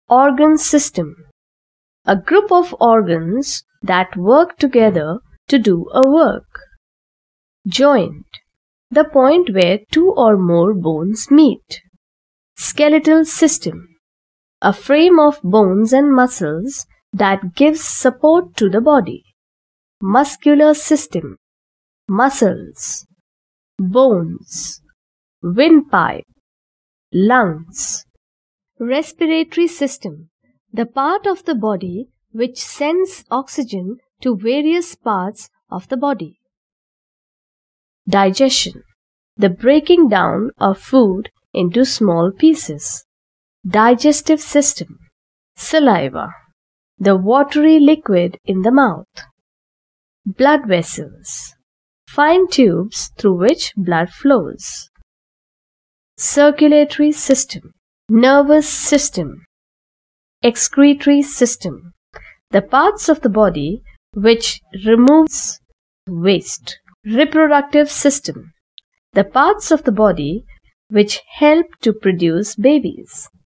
Organ system. A group of organs that work together to do a work. Joint. The point where two or more bones meet. Skeletal system. A frame of bones and muscles that gives support to the body. Muscular system. Muscles, bones, windpipe, lungs. Respiratory system. The part of the body which sends oxygen to various parts of the body. Digestion. The breaking down of food into small pieces. Digestive system. Saliva. The watery liquid in the mouth. Blood vessels. Fine tubes through which blood flows. Circulatory system. Nervous system. Excretory system. The parts of the body which removes waste. Reproductive system. The parts of the body which help to produce babies.